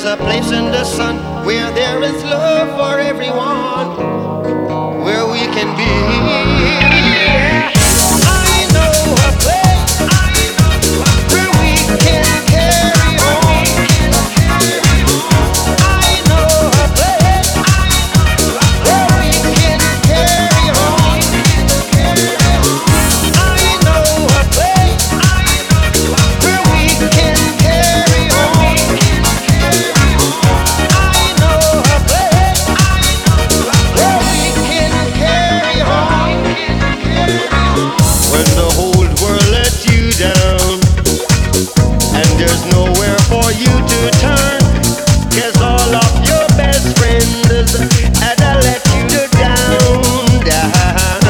a place in the sun where there is love for everyone, where we can be. I know a place where we can carry on. I know a place where we can carry on. I know a place where we can carry on. I know a place where we can carry on. When the whole world lets you down and there's nowhere for you to turn, 'cause all of your best friends had to let you down.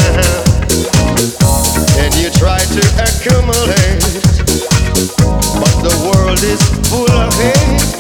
And you try to accumulate, but the world is full of hate.